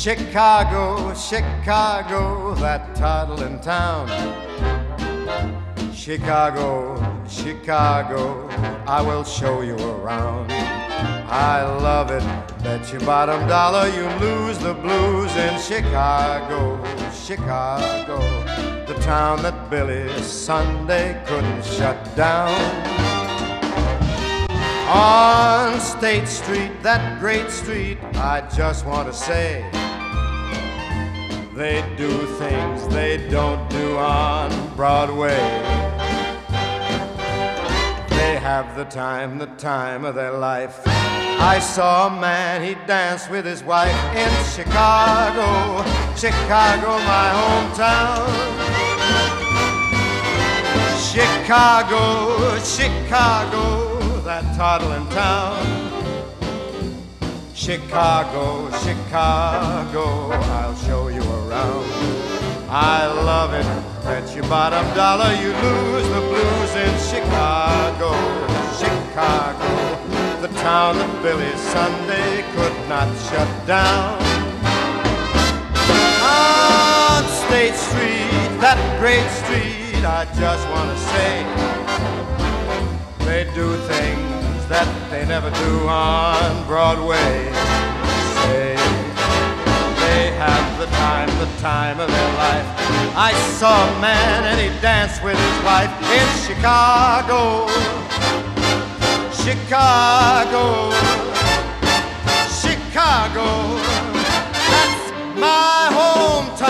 Chicago, Chicago, that toddling town. Chicago, Chicago, I will show you around. I love it, bet your bottom dollar you lose the blues in Chicago, Chicago, the town that Billy Sunday couldn't shut down. On State Street, that great street, I just want to say, they do things they don't do on Broadway. They have the time of their life. I saw a man, he danced with his wife in Chicago, Chicago, my hometown. Chicago, Chicago, that toddling town. Chicago, Chicago, I'll show you around. I love it, bet your bottom dollar you lose the blues in Chicago, Chicago, the town that Billy Sunday could not shut down. On State Street, that great street, I just want to say, they do things that they never do on Broadway. Say they have the time of their life. I saw a man and he danced with his wife in Chicago, Chicago, Chicago, that's my hometown.